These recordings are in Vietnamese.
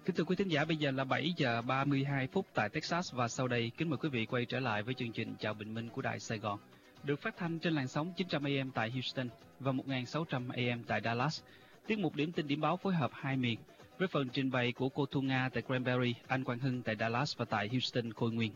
Kính thưa quý thính giả, bây giờ là 7 giờ 32 phút tại Texas và sau đây kính mời quý vị quay trở lại với chương trình Chào Bình Minh của Đài Sài Gòn, được phát thanh trên làn sóng 900 AM tại Houston và 1600 AM tại Dallas. Tiết mục điểm tin điểm báo phối hợp hai miền với phần trình bày của cô Thu Nga tại Cranberry, anh Quang Hưng tại Dallas và tại Houston Khôi Nguyên.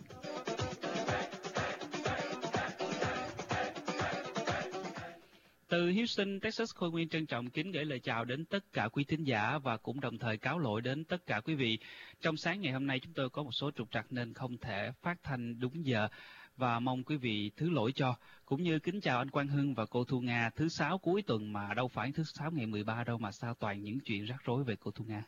Từ Houston, Texas, Khôi Nguyên trân trọng kính gửi lời chào đến tất cả quý thính giả và cũng đồng thời cáo lỗi đến tất cả quý vị. Trong sáng ngày hôm nay chúng tôi có một số trục trặc nên không thể phát thanh đúng giờ và mong quý vị thứ lỗi cho. Cũng như kính chào anh Quang Hưng và cô Thu Nga, thứ sáu cuối tuần mà đâu phải thứ sáu ngày 13 đâu mà sao toàn những chuyện rắc rối về cô Thu Nga.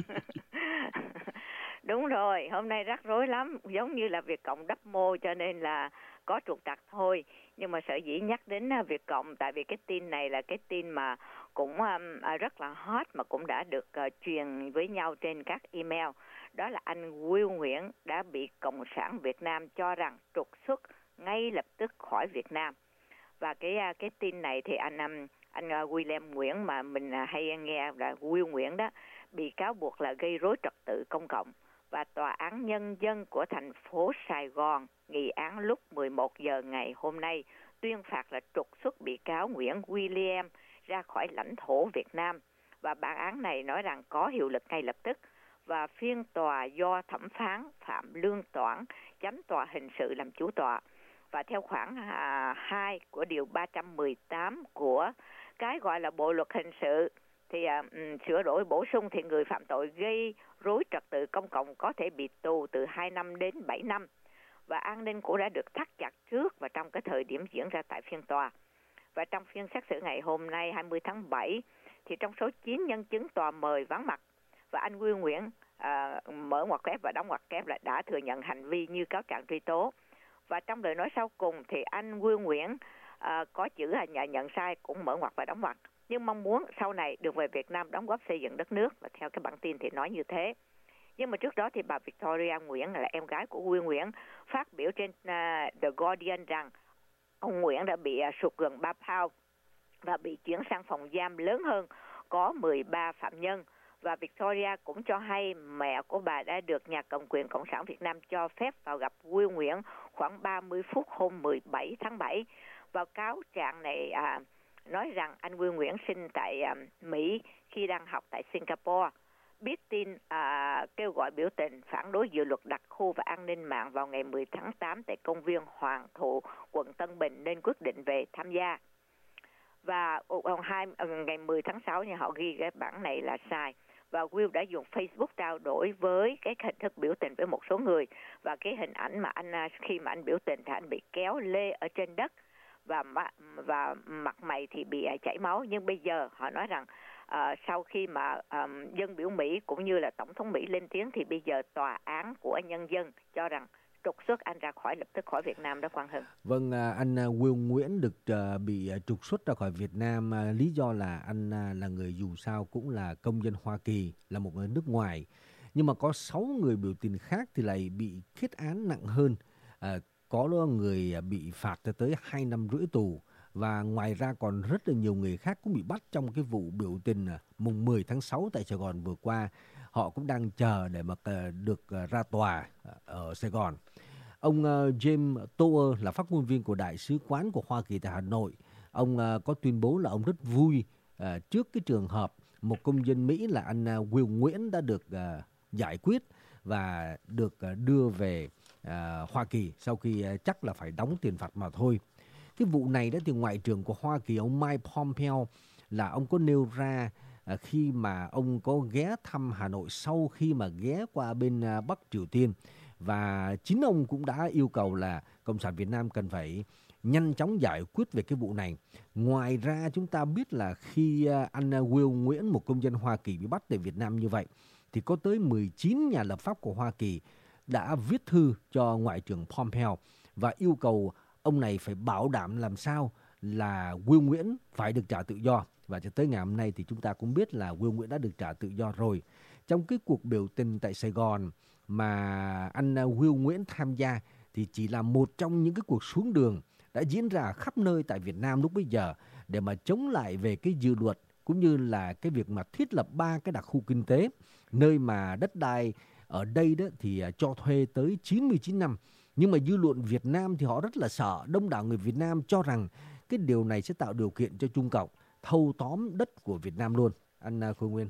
Đúng rồi, hôm nay rắc rối lắm, giống như là Việt Cộng đắp mô cho nên là có trục trặc thôi. Nhưng mà sở dĩ nhắc đến Việt Cộng tại vì cái tin này là cái tin mà cũng rất là hot mà cũng đã được truyền với nhau trên các email. Đó là anh Will Nguyễn đã bị Cộng sản Việt Nam cho rằng trục xuất ngay lập tức khỏi Việt Nam. Và cái tin này thì anh William Nguyễn mà mình hay nghe là Will Nguyễn đó bị cáo buộc là gây rối trật tự công cộng. Và Tòa án Nhân dân của thành phố Sài Gòn nghị án lúc 11 giờ ngày hôm nay tuyên phạt là trục xuất bị cáo Nguyễn William ra khỏi lãnh thổ Việt Nam. Và bản án này nói rằng có hiệu lực ngay lập tức. Và phiên tòa do thẩm phán Phạm Lương Toản, chánh tòa hình sự làm chủ tọa. Và theo khoản 2 của điều 318 của cái gọi là Bộ luật hình sự thì sửa đổi bổ sung thì người phạm tội gây rối trật tự công cộng có thể bị tù từ 2 năm đến 7 năm. Và an ninh cũng đã được thắt chặt trước và trong cái thời điểm diễn ra tại phiên tòa. Và trong phiên xét xử ngày hôm nay 20 tháng 7 thì trong số 9 nhân chứng tòa mời vắng mặt và anh Will Nguyễn mở ngoặc kép và đóng ngoặc kép là đã thừa nhận hành vi như cáo trạng truy tố. Và trong lời nói sau cùng thì anh Will Nguyễn có chữ là nhận sai cũng mở ngoặc và đóng ngoặc, nhưng mong muốn sau này được về Việt Nam đóng góp xây dựng đất nước, và theo cái bản tin thì nói như thế. Nhưng mà trước đó thì bà Victoria Nguyễn là em gái của Will Nguyễn phát biểu trên The Guardian rằng ông Nguyễn đã bị sụt gần 3 pound và bị chuyển sang phòng giam lớn hơn có 13 phạm nhân. Và Victoria cũng cho hay mẹ của bà đã được nhà cầm quyền Cộng sản Việt Nam cho phép vào gặp Will Nguyễn khoảng 30 phút hôm 17 tháng 7. Và cáo trạng này nói rằng anh Will Nguyễn sinh tại Mỹ khi đang học tại Singapore. Biết tin kêu gọi biểu tình phản đối dự luật đặc khu và an ninh mạng vào ngày 10 tháng 8 tại công viên Hoàng Thụ, quận Tân Bình nên quyết định về tham gia. Và ngày 10 tháng 6 thì họ ghi cái bản này là sai. Và Will đã dùng Facebook trao đổi với cái hình thức biểu tình với một số người. Và cái hình ảnh mà khi mà anh biểu tình thì anh bị kéo lê ở trên đất và mặt mày thì bị chảy máu. Nhưng bây giờ họ nói rằng sau khi mà dân biểu Mỹ cũng như là Tổng thống Mỹ lên tiếng thì bây giờ tòa án của nhân dân cho rằng trục xuất anh ra khỏi lập tức khỏi Việt Nam đó, Quang Hưng. Vâng, anh Will Nguyễn được bị trục xuất ra khỏi Việt Nam, lý do là anh là người dù sao cũng là công dân Hoa Kỳ, là một người nước ngoài. Nhưng mà có 6 người biểu tình khác thì lại bị kết án nặng hơn. Có người bị phạt tới 2 năm rưỡi tù. Và ngoài ra còn rất là nhiều người khác cũng bị bắt trong cái vụ biểu tình mùng 10 tháng 6 tại Sài Gòn vừa qua. Họ cũng đang chờ để mà được ra tòa ở Sài Gòn. Ông James Tower là phát ngôn viên của Đại sứ quán của Hoa Kỳ tại Hà Nội. Ông có tuyên bố là ông rất vui trước cái trường hợp một công dân Mỹ là anh Will Nguyễn đã được giải quyết và được đưa về Hoa Kỳ sau khi chắc là phải đóng tiền phạt mà thôi. Cái vụ này đó thì Ngoại trưởng của Hoa Kỳ ông Mike Pompeo là ông có nêu ra khi mà ông có ghé thăm Hà Nội sau khi mà ghé qua bên Bắc Triều Tiên. Và chính ông cũng đã yêu cầu là Cộng sản Việt Nam cần phải nhanh chóng giải quyết về cái vụ này. Ngoài ra chúng ta biết là khi anh Will Nguyễn, một công dân Hoa Kỳ bị bắt tại Việt Nam như vậy, thì có tới 19 nhà lập pháp của Hoa Kỳ đã viết thư cho Ngoại trưởng Pompeo và yêu cầu ông này phải bảo đảm làm sao là Will Nguyễn phải được trả tự do. Và cho tới ngày hôm nay thì chúng ta cũng biết là Will Nguyễn đã được trả tự do rồi. Trong cái cuộc biểu tình tại Sài Gòn mà anh Will Nguyễn tham gia thì chỉ là một trong những cái cuộc xuống đường đã diễn ra khắp nơi tại Việt Nam lúc bấy giờ để mà chống lại về cái dự luật cũng như là cái việc mà thiết lập 3 cái đặc khu kinh tế, nơi mà đất đai ở đây đó thì cho thuê tới 99 năm. Nhưng mà dư luận Việt Nam thì họ rất là sợ. Đông đảo người Việt Nam cho rằng cái điều này sẽ tạo điều kiện cho Trung Cộng thâu tóm đất của Việt Nam luôn. Anh Khôi Nguyên.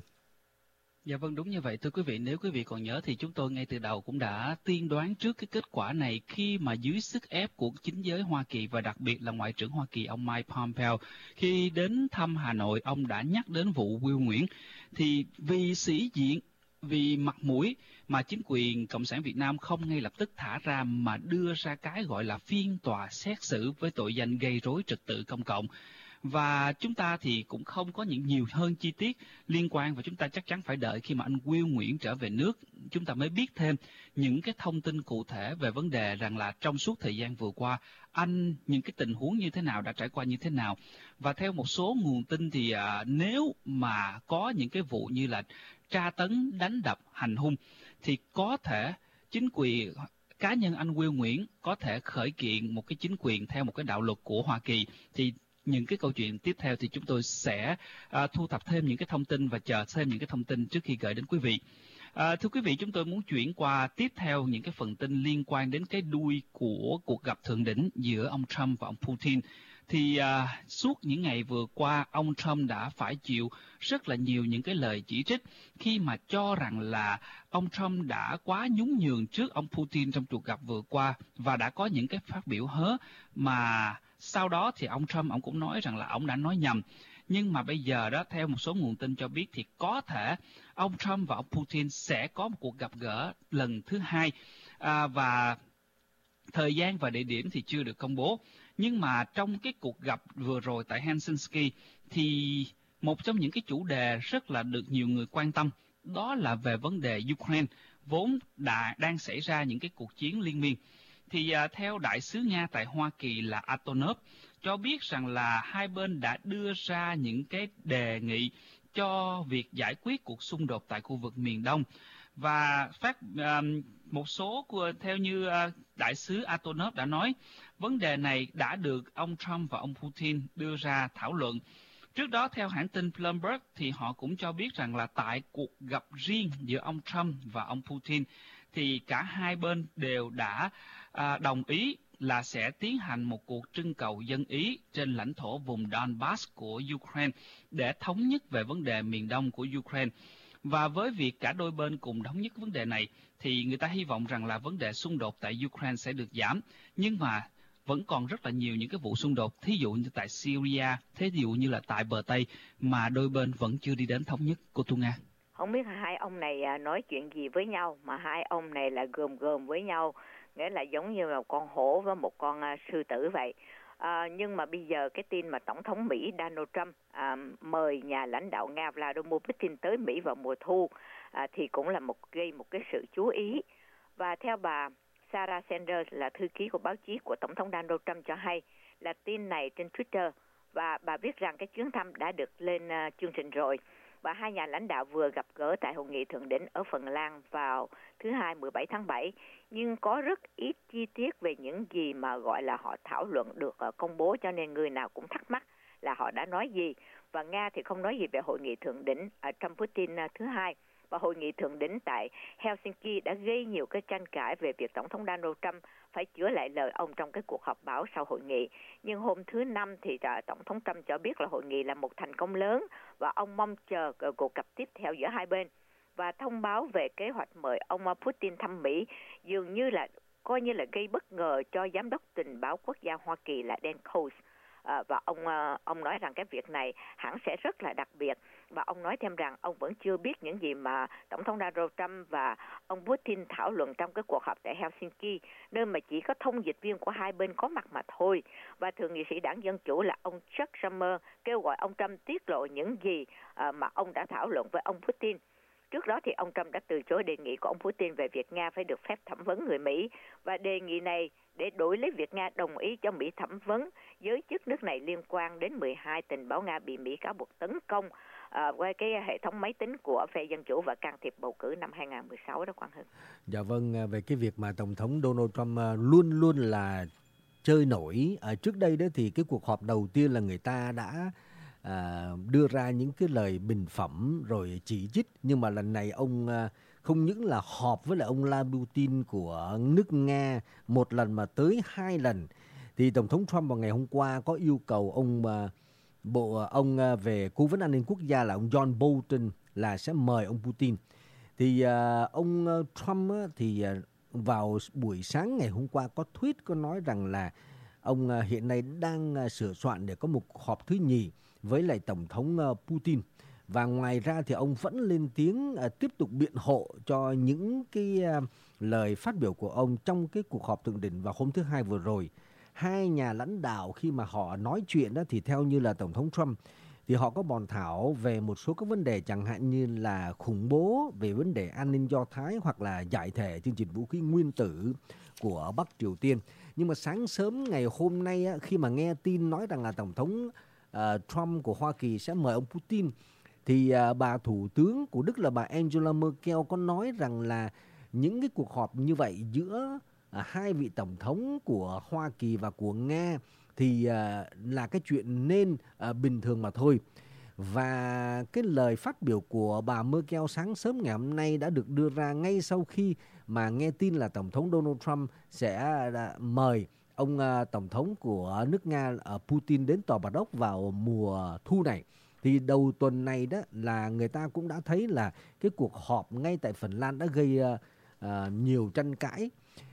Dạ vâng, đúng như vậy thưa quý vị. Nếu quý vị còn nhớ thì chúng tôi ngay từ đầu cũng đã tiên đoán trước cái kết quả này khi mà dưới sức ép của chính giới Hoa Kỳ và đặc biệt là Ngoại trưởng Hoa Kỳ ông Mike Pompeo khi đến thăm Hà Nội, ông đã nhắc đến vụ Will Nguyễn. Thì vì sĩ diện, vì mặt mũi mà chính quyền Cộng sản Việt Nam không ngay lập tức thả ra mà đưa ra cái gọi là phiên tòa xét xử với tội danh gây rối trật tự công cộng. Và chúng ta thì cũng không có những nhiều hơn chi tiết liên quan, và chúng ta chắc chắn phải đợi khi mà anh Will Nguyễn trở về nước chúng ta mới biết thêm những cái thông tin cụ thể về vấn đề rằng là trong suốt thời gian vừa qua những cái tình huống như thế nào, đã trải qua như thế nào. Và theo một số nguồn tin thì nếu mà có những cái vụ như là tra tấn, đánh đập, hành hung thì có thể chính quyền cá nhân anh Will Nguyễn có thể khởi kiện một cái chính quyền theo một cái đạo luật của Hoa Kỳ. Thì những cái câu chuyện tiếp theo thì chúng tôi sẽ thu thập thêm những cái thông tin và chờ thêm những cái thông tin trước khi gửi đến quý vị. Thưa quý vị, chúng tôi muốn chuyển qua tiếp theo những cái phần tin liên quan đến cái đuôi của cuộc gặp thượng đỉnh giữa ông Trump và ông Putin. Thì suốt những ngày vừa qua, ông Trump đã phải chịu rất là nhiều những cái lời chỉ trích khi mà cho rằng là ông Trump đã quá nhún nhường trước ông Putin trong cuộc gặp vừa qua và đã có những cái phát biểu hớ mà sau đó thì ông Trump ông cũng nói rằng là ông đã nói nhầm. Nhưng mà bây giờ đó, theo một số nguồn tin cho biết thì có thể ông Trump và ông Putin sẽ có một cuộc gặp gỡ lần thứ hai, và thời gian và địa điểm thì chưa được công bố. Nhưng mà trong cái cuộc gặp vừa rồi tại Helsinki thì một trong những cái chủ đề rất là được nhiều người quan tâm đó là về vấn đề Ukraine, vốn đang xảy ra những cái cuộc chiến liên miên. Thì theo đại sứ Nga tại Hoa Kỳ là Antonov cho biết rằng là hai bên đã đưa ra những cái đề nghị cho việc giải quyết cuộc xung đột tại khu vực miền Đông. Và một số theo như đại sứ Antonov đã nói, vấn đề này đã được ông Trump và ông Putin đưa ra thảo luận. Trước đó, theo hãng tin Bloomberg thì họ cũng cho biết rằng là tại cuộc gặp riêng giữa ông Trump và ông Putin thì cả hai bên đều đã đồng ý là sẽ tiến hành một cuộc trưng cầu dân ý trên lãnh thổ vùng Donbass của Ukraine để thống nhất về vấn đề miền đông của Ukraine. Và với việc cả đôi bên cùng thống nhất vấn đề này thì người ta hy vọng rằng là vấn đề xung đột tại Ukraine sẽ được giảm. Nhưng mà vẫn còn rất là nhiều những cái vụ xung đột, thí dụ như tại Syria, thí dụ như là tại bờ Tây mà đôi bên vẫn chưa đi đến thống nhất. Cô Tu Nga. Không biết hai ông này nói chuyện gì với nhau mà hai ông này là gồm với nhau, nghĩa là giống như là một con hổ với một con sư tử vậy. Nhưng mà bây giờ cái tin mà Tổng thống Mỹ Donald Trump mời nhà lãnh đạo Nga Vladimir Putin tới Mỹ vào mùa thu thì cũng là gây một cái sự chú ý. Và theo bà Sarah Sanders là thư ký của báo chí của Tổng thống Donald Trump cho hay là tin này trên Twitter, và bà viết rằng cái chuyến thăm đã được lên chương trình rồi. Và hai nhà lãnh đạo vừa gặp gỡ tại hội nghị thượng đỉnh ở Phần Lan vào thứ Hai 17 tháng 7, nhưng có rất ít chi tiết về những gì mà gọi là họ thảo luận được công bố, cho nên người nào cũng thắc mắc là họ đã nói gì. Và Nga thì không nói gì về hội nghị thượng đỉnh Trump-Putin thứ hai. Và hội nghị thượng đỉnh tại Helsinki đã gây nhiều cái tranh cãi về việc Tổng thống Donald Trump phải chữa lại lời ông trong cái cuộc họp báo sau hội nghị. Nhưng hôm thứ Năm thì Tổng thống Trump cho biết là hội nghị là một thành công lớn và ông mong chờ cuộc gặp tiếp theo giữa hai bên. Và thông báo về kế hoạch mời ông Putin thăm Mỹ dường như là coi như là gây bất ngờ cho Giám đốc Tình báo Quốc gia Hoa Kỳ là Dan Coats. Và ông nói rằng cái việc này hẳn sẽ rất là đặc biệt. Và ông nói thêm rằng ông vẫn chưa biết những gì mà Tổng thống Donald Trump và ông Putin thảo luận trong cái cuộc họp tại Helsinki, nơi mà chỉ có thông dịch viên của hai bên có mặt mà thôi. Và thượng nghị sĩ đảng Dân Chủ là ông Chuck Schumer kêu gọi ông Trump tiết lộ những gì mà ông đã thảo luận với ông Putin. Trước đó thì ông Trump đã từ chối đề nghị của ông Putin về việc Nga phải được phép thẩm vấn người Mỹ, và đề nghị này để đổi lấy việc Nga đồng ý cho Mỹ thẩm vấn giới chức nước này liên quan đến 12 tình báo Nga bị Mỹ cáo buộc tấn công qua cái hệ thống máy tính của phe Dân Chủ và can thiệp bầu cử năm 2016 đó, Quang Hưng. Dạ vâng, về cái việc mà Tổng thống Donald Trump luôn luôn là chơi nổi. Trước đây đó thì cái cuộc họp đầu tiên là người ta đã đưa ra những cái lời bình phẩm rồi chỉ trích, nhưng mà lần này ông không những là họp với lại ông Putin của nước Nga một lần mà tới 2 lần. Thì Tổng thống Trump vào ngày hôm qua có yêu cầu ông về cố vấn an ninh quốc gia là ông John Bolton là sẽ mời ông Putin. Thì ông Trump thì vào buổi sáng ngày hôm qua có tweet có nói rằng là ông hiện nay đang sửa soạn để có một cuộc họp thứ nhì với lại Tổng thống Putin. Và ngoài ra thì ông vẫn lên tiếng tiếp tục biện hộ cho những cái lời phát biểu của ông trong cái cuộc họp thượng đỉnh vào hôm thứ Hai vừa rồi. Hai nhà lãnh đạo khi mà họ nói chuyện đó thì theo như là Tổng thống Trump thì họ có bàn thảo về một số các vấn đề chẳng hạn như là khủng bố, về vấn đề an ninh Do Thái hoặc là giải thể chương trình vũ khí nguyên tử của Bắc Triều Tiên. Nhưng mà sáng sớm ngày hôm nay khi mà nghe tin nói rằng là Tổng thống Trump của Hoa Kỳ sẽ mời ông Putin, thì bà Thủ tướng của Đức là bà Angela Merkel có nói rằng là những cái cuộc họp như vậy giữa hai vị tổng thống của Hoa Kỳ và của Nga thì là cái chuyện nên bình thường mà thôi. Và cái lời phát biểu của bà Merkel sáng sớm ngày hôm nay đã được đưa ra ngay sau khi mà nghe tin là Tổng thống Donald Trump sẽ mời ông Tổng thống của nước Nga Putin đến Tòa Bạch Ốc vào mùa thu này. Thì đầu tuần này đó là người ta cũng đã thấy là cái cuộc họp ngay tại Phần Lan đã gây nhiều tranh cãi.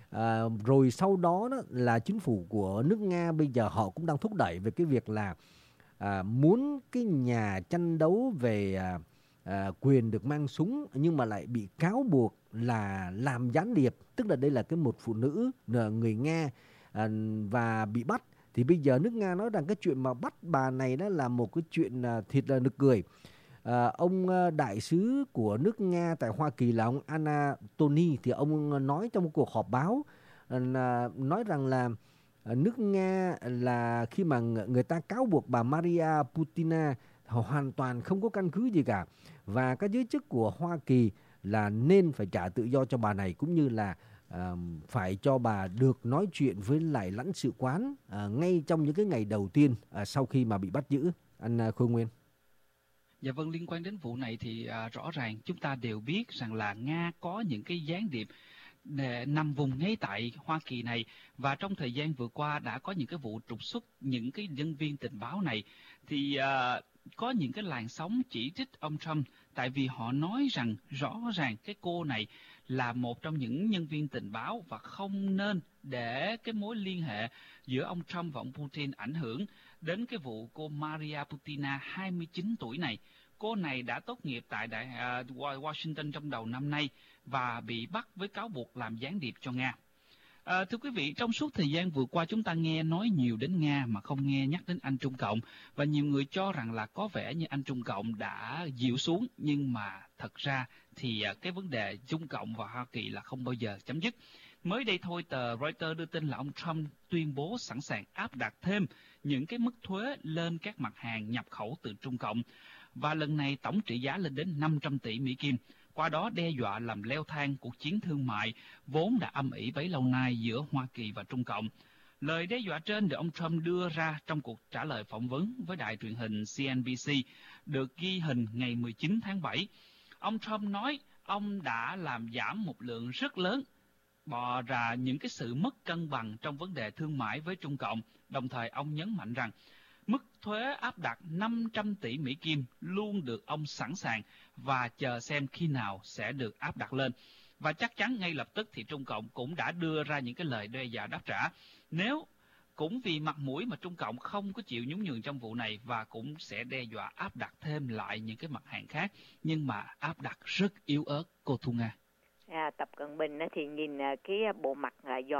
Rồi sau đó, là chính phủ của nước Nga bây giờ họ cũng đang thúc đẩy về cái việc là muốn cái nhà tranh đấu về quyền được mang súng nhưng mà lại bị cáo buộc là làm gián điệp, tức là đây là cái một phụ nữ người Nga và bị bắt. Thì bây giờ nước Nga nói rằng cái chuyện mà bắt bà này đó là một cái chuyện thiệt là nực cười. Ông đại sứ của nước Nga tại Hoa Kỳ là ông Anatoly thì ông nói trong một cuộc họp báo nói rằng là nước Nga là khi mà người ta cáo buộc bà Maria Butina hoàn toàn không có căn cứ gì cả, và các giới chức của Hoa Kỳ là nên phải trả tự do cho bà này, cũng như là phải cho bà được nói chuyện với lại lãnh sự quán ngay trong những cái ngày đầu tiên sau khi mà bị bắt giữ. Anh Khôi Nguyên. Dạ vâng, liên quan đến vụ này thì rõ ràng chúng ta đều biết rằng là Nga có những cái gián điệp nằm vùng ngay tại Hoa Kỳ này, và trong thời gian vừa qua đã có những cái vụ trục xuất những cái nhân viên tình báo này. Thì có những cái làn sóng chỉ trích ông Trump tại vì họ nói rằng rõ ràng cái cô này là một trong những nhân viên tình báo và không nên để cái mối liên hệ giữa ông Trump và ông Putin ảnh hưởng đến cái vụ cô Maria Butina 29 tuổi này. Cô này đã tốt nghiệp tại Washington trong đầu năm nay và bị bắt với cáo buộc làm gián điệp cho Nga. Thưa quý vị, trong suốt thời gian vừa qua chúng ta nghe nói nhiều đến Nga mà không nghe nhắc đến Anh Trung Cộng, và nhiều người cho rằng là có vẻ như Anh Trung Cộng đã dịu xuống, nhưng mà thật ra thì cái vấn đề Trung Cộng và Hoa Kỳ là không bao giờ chấm dứt. Mới đây thôi, tờ Reuters đưa tin là ông Trump tuyên bố sẵn sàng áp đặt thêm những cái mức thuế lên các mặt hàng nhập khẩu từ Trung Cộng, và lần này tổng trị giá lên đến 500 tỷ Mỹ Kim, qua đó đe dọa làm leo thang cuộc chiến thương mại vốn đã âm ỉ bấy lâu nay giữa Hoa Kỳ và Trung Cộng. Lời đe dọa trên được ông Trump đưa ra trong cuộc trả lời phỏng vấn với đài truyền hình CNBC, được ghi hình ngày 19 tháng 7. Ông Trump nói ông đã làm giảm một lượng rất lớn, bỏ ra những cái sự mất cân bằng trong vấn đề thương mại với Trung Cộng. Đồng thời ông nhấn mạnh rằng mức thuế áp đặt 500 tỷ Mỹ Kim luôn được ông sẵn sàng và chờ xem khi nào sẽ được áp đặt lên. Và chắc chắn ngay lập tức thì Trung Cộng cũng đã đưa ra những cái lời đe dọa đáp trả. Nếu cũng vì mặt mũi mà Trung Cộng không có chịu nhún nhường trong vụ này, và cũng sẽ đe dọa áp đặt thêm lại những cái mặt hàng khác, nhưng mà áp đặt rất yếu ớt, cô Thu Nga. Tập Cận Bình thì nhìn cái bộ mặt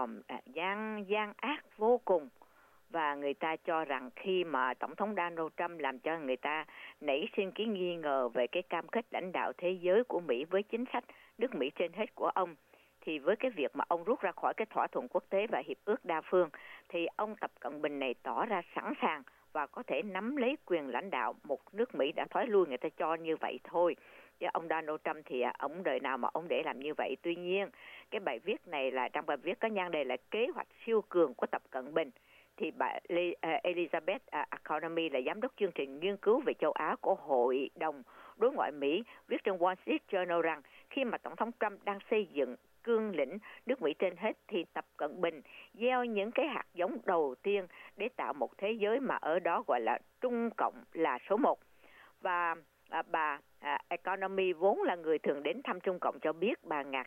gian ác vô cùng, và người ta cho rằng khi mà Tổng thống Donald Trump làm cho người ta nảy sinh cái nghi ngờ về cái cam kết lãnh đạo thế giới của Mỹ với chính sách nước Mỹ trên hết của ông, thì với cái việc mà ông rút ra khỏi cái thỏa thuận quốc tế và hiệp ước đa phương, thì ông Tập Cận Bình này tỏ ra sẵn sàng và có thể nắm lấy quyền lãnh đạo một nước Mỹ đã thoái lui, người ta cho như vậy thôi. Chứ ông Donald Trump thì ông đời nào mà ông để làm như vậy. Tuy nhiên, cái bài viết này là trong bài viết có nhan đề là kế hoạch siêu cường của Tập Cận Bình. thì bà Elizabeth Economy là giám đốc chương trình nghiên cứu về châu Á của Hội đồng Đối ngoại Mỹ, viết trên Wall Street Journal rằng khi mà Tổng thống Trump đang xây dựng cương lĩnh nước Mỹ trên hết thì Tập Cận Bình gieo những cái hạt giống đầu tiên để tạo một thế giới mà ở đó gọi là Trung Cộng là số 1. Và bà Economy vốn là người thường đến thăm Trung Cộng cho biết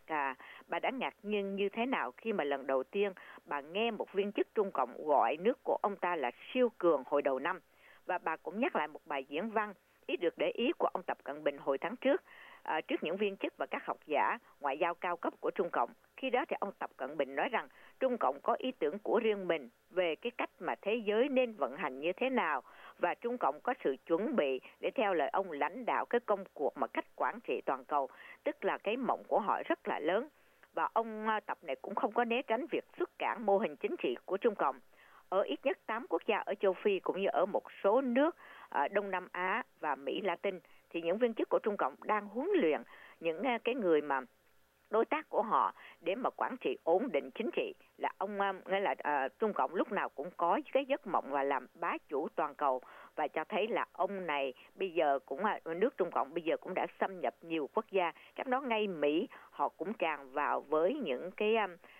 bà đã ngạc nhiên như thế nào khi mà lần đầu tiên bà nghe một viên chức Trung Cộng gọi nước của ông ta là siêu cường hồi đầu năm. Và bà cũng nhắc lại một bài diễn văn ít được để ý của ông Tập Cận Bình hồi tháng trước, trước những viên chức và các học giả ngoại giao cao cấp của Trung Cộng. Khi đó thì ông Tập Cận Bình nói rằng Trung Cộng có ý tưởng của riêng mình về cái cách mà thế giới nên vận hành như thế nào, và Trung Cộng có sự chuẩn bị để theo lời ông lãnh đạo cái công cuộc mà cách quản trị toàn cầu, tức là cái mộng của họ rất là lớn. Và ông Tập này cũng không có né tránh việc xuất cản mô hình chính trị của Trung Cộng. Ở ít nhất 8 quốc gia ở châu Phi cũng như ở một số nước Đông Nam Á và Mỹ Latin thì những viên chức của Trung Cộng đang huấn luyện những cái người mà đối tác của họ để mà quản trị ổn định chính trị. Là ông nghĩa là Trung Cộng lúc nào cũng có cái giấc mộng là làm bá chủ toàn cầu, và cho thấy là ông này bây giờ cũng nước Trung Cộng bây giờ cũng đã xâm nhập nhiều quốc gia, trong đó ngay Mỹ họ cũng tràn vào với những cái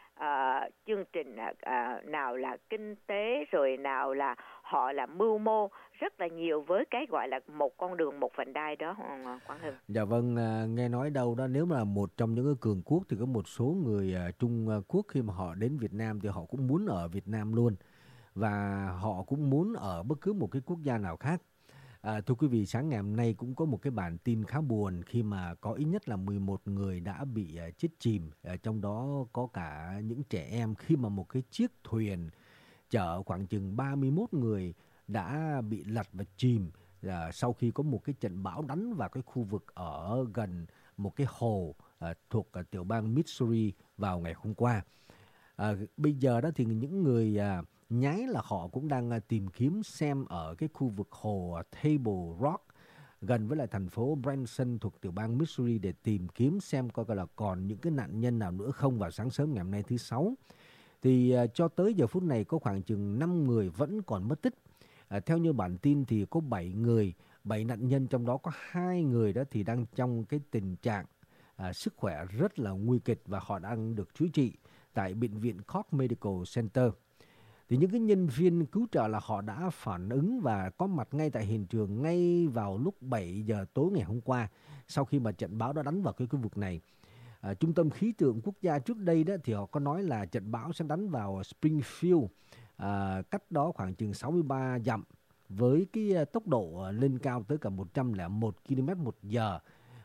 chương trình nào là kinh tế, rồi nào là họ là mưu mô rất là nhiều với cái gọi là một con đường một vành đai đó, Quang Hưng. Dạ vâng, nghe nói đâu đó nếu mà một trong những cái cường quốc thì có một số người Trung Quốc khi mà họ đến Việt Nam thì họ cũng muốn ở Việt Nam luôn, và họ cũng muốn ở bất cứ một cái quốc gia nào khác. Thưa quý vị, sáng ngày hôm nay cũng có một cái bản tin khá buồn khi mà có ít nhất là 11 người đã bị chết chìm, trong đó có cả những trẻ em, khi mà một cái chiếc thuyền chở khoảng chừng 31 người đã bị lật và chìm sau khi có một cái trận bão đánh vào cái khu vực ở gần một cái hồ thuộc tiểu bang Missouri vào ngày hôm qua. Bây giờ đó thì những người nhái là họ cũng đang tìm kiếm xem ở cái khu vực hồ Table Rock gần với lại thành phố Branson thuộc tiểu bang Missouri để tìm kiếm xem coi là còn những cái nạn nhân nào nữa không vào sáng sớm ngày hôm nay thứ Sáu. Thì cho tới giờ phút này có khoảng chừng 5 người vẫn còn mất tích. Theo như bản tin thì có 7 nạn nhân, trong đó có 2 người đó thì đang trong cái tình trạng sức khỏe rất là nguy kịch và họ đang được chữa trị tại bệnh viện Cox Medical Center. Thì những cái nhân viên cứu trợ là họ đã phản ứng và có mặt ngay tại hiện trường ngay vào lúc 7 giờ tối ngày hôm qua sau khi mà trận bão đã đánh vào cái khu vực này. Trung tâm khí tượng quốc gia trước đây đó thì họ có nói là trận bão sẽ đánh vào Springfield, cách đó khoảng chừng 63 dặm với cái tốc độ lên cao tới cả 101 km/h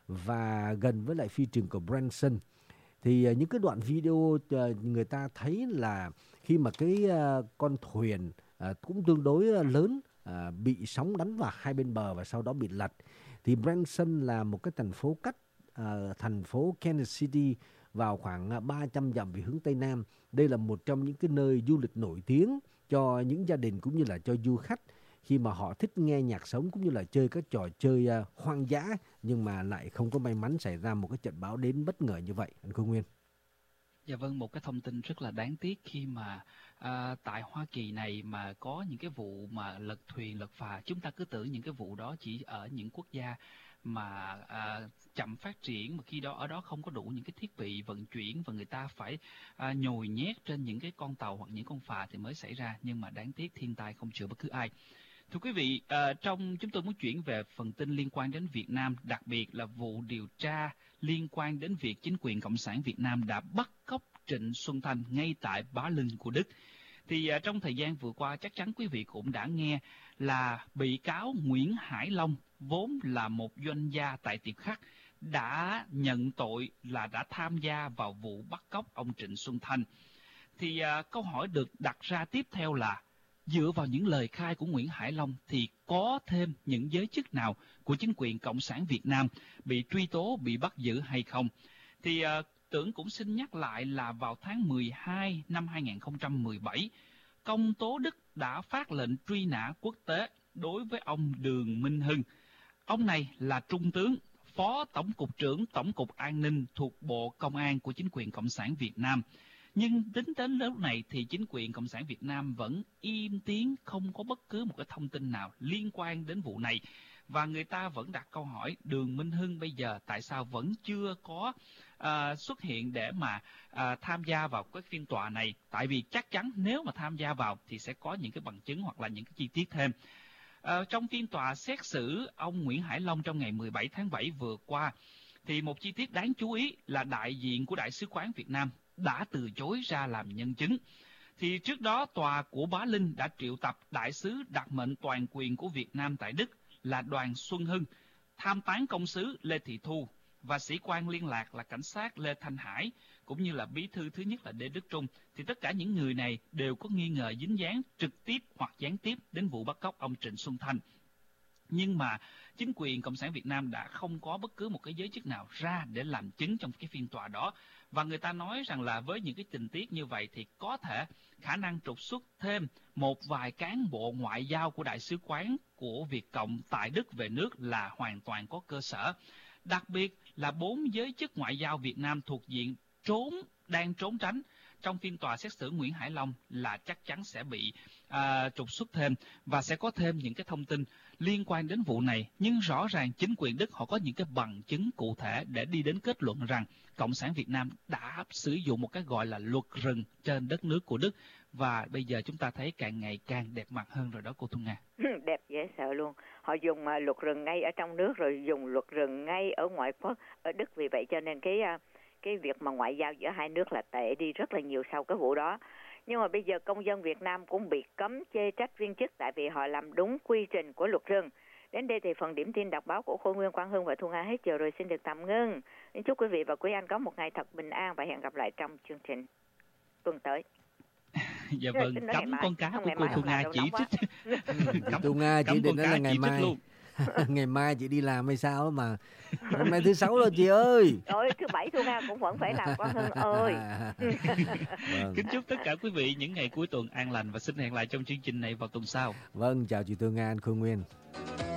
và gần với lại phi trường của Branson. Thì những cái đoạn video người ta thấy là khi mà cái con thuyền cũng tương đối lớn bị sóng đánh vào hai bên bờ và sau đó bị lật. Thì Branson là một cái thành phố cách thành phố Kansas City vào khoảng 300 dặm về hướng Tây Nam. Đây là một trong những cái nơi du lịch nổi tiếng cho những gia đình cũng như là cho du khách khi mà họ thích nghe nhạc sống cũng như là chơi các trò chơi hoang dã, nhưng mà lại không có may mắn xảy ra một cái trận bão đến bất ngờ như vậy, anh Khương Nguyên. Dạ vâng, một cái thông tin rất là đáng tiếc khi mà tại Hoa Kỳ này mà có những cái vụ mà lật thuyền, lật phà. Chúng ta cứ tưởng những cái vụ đó chỉ ở những quốc gia mà chậm phát triển, mà khi đó ở đó không có đủ những cái thiết bị vận chuyển và người ta phải nhồi nhét trên những cái con tàu hoặc những con phà thì mới xảy ra. Nhưng mà đáng tiếc thiên tai không chừa bất cứ ai. Thưa quý vị, trong chúng tôi muốn chuyển về phần tin liên quan đến Việt Nam, đặc biệt là vụ điều tra liên quan đến việc chính quyền Cộng sản Việt Nam đã bắt cóc Trịnh Xuân Thanh ngay tại Bá Linh của Đức. Thì trong thời gian vừa qua chắc chắn quý vị cũng đã nghe là bị cáo Nguyễn Hải Long, vốn là một doanh gia tại tiệm khắc, đã nhận tội là đã tham gia vào vụ bắt cóc ông Trịnh Xuân Thanh. Thì câu hỏi được đặt ra tiếp theo là dựa vào những lời khai của Nguyễn Hải Long thì có thêm những giới chức nào của chính quyền Cộng sản Việt Nam bị truy tố, bị bắt giữ hay không? Thì Tưởng cũng xin nhắc lại là vào tháng 12 năm 2017, công tố Đức đã phát lệnh truy nã quốc tế đối với ông Đường Minh Hưng. Ông này là trung tướng, phó tổng cục trưởng Tổng cục An ninh thuộc Bộ Công an của chính quyền Cộng sản Việt Nam. Nhưng tính đến lúc này thì chính quyền Cộng sản Việt Nam vẫn im tiếng, không có bất cứ một cái thông tin nào liên quan đến vụ này. Và người ta vẫn đặt câu hỏi Đường Minh Hưng bây giờ tại sao vẫn chưa có xuất hiện để mà tham gia vào cái phiên tòa này. Tại vì chắc chắn nếu mà tham gia vào thì sẽ có những cái bằng chứng hoặc là những cái chi tiết thêm. Trong phiên tòa xét xử ông Nguyễn Hải Long trong ngày 17 tháng 7 vừa qua, thì một chi tiết đáng chú ý là đại diện của Đại sứ quán Việt Nam đã từ chối ra làm nhân chứng. Thì trước đó tòa của Bá Linh đã triệu tập đại sứ đặc mệnh toàn quyền của Việt Nam tại Đức là Đoàn Xuân Hưng, tham tán công sứ Lê Thị Thu và sĩ quan liên lạc là cảnh sát Lê Thanh Hải, cũng như là bí thư thứ nhất là Lê Đức Trung. Thì tất cả những người này đều có nghi ngờ dính dáng trực tiếp hoặc gián tiếp đến vụ bắt cóc ông Trịnh Xuân Thanh. Nhưng mà chính quyền Cộng sản Việt Nam đã không có bất cứ một cái giới chức nào ra để làm chứng trong cái phiên tòa đó. Và người ta nói rằng là với những cái tình tiết như vậy thì có thể khả năng trục xuất thêm một vài cán bộ ngoại giao của Đại sứ quán của Việt Cộng tại Đức về nước là hoàn toàn có cơ sở. Đặc biệt là 4 giới chức ngoại giao Việt Nam thuộc diện đang trốn tránh trong phiên tòa xét xử Nguyễn Hải Long là chắc chắn sẽ bị trục xuất thêm và sẽ có thêm những cái thông tin liên quan đến vụ này. Nhưng rõ ràng chính quyền Đức họ có những cái bằng chứng cụ thể để đi đến kết luận rằng Cộng sản Việt Nam đã sử dụng một cái gọi là luật rừng trên đất nước của Đức. Và bây giờ chúng ta thấy càng ngày càng đẹp mặt hơn rồi đó cô Thu Nga. Đẹp dễ sợ luôn. Họ dùng luật rừng ngay ở trong nước rồi dùng luật rừng ngay ở ngoại quốc ở Đức. Vì vậy cho nên cái việc mà ngoại giao giữa hai nước là tệ đi rất là nhiều sau cái vụ đó. Nhưng mà bây giờ công dân Việt Nam cũng bị cấm chê trách viên chức tại vì họ làm đúng quy trình của luật rừng. Đến đây thì phần điểm tin đọc báo của Khôi Nguyên, Quang Hưng và Thu Nga hết giờ rồi, xin được tạm ngưng. Chúc quý vị và quý anh có một ngày thật bình an và hẹn gặp lại trong chương trình tuần tới. Dạ vâng, cấm con cá của cô Thu Nga chỉ trích. Thu Nga chỉ định là ngày mai. Ngày mai chị đi làm hay sao mà hôm nay thứ Sáu rồi chị ơi. Rồi thứ Bảy Thu Nga cũng vẫn phải làm Quang Hưng ơi. Vâng. Kính chúc tất cả quý vị những ngày cuối tuần an lành và xin hẹn lại trong chương trình này vào tuần sau. Vâng, chào chị Thu Nga, anh Khôi Nguyên.